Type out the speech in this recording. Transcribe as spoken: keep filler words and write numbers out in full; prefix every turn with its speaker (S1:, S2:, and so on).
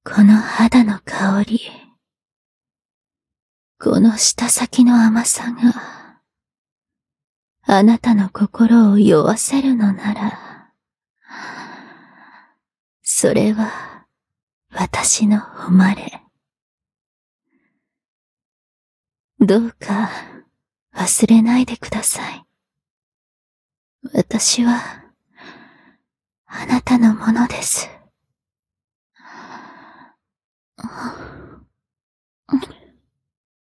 S1: この肌の香り、この舌先の甘さが、あなたの心を酔わせるのなら、それは私の誉れ。どうか忘れないでください。私はあなたのものです。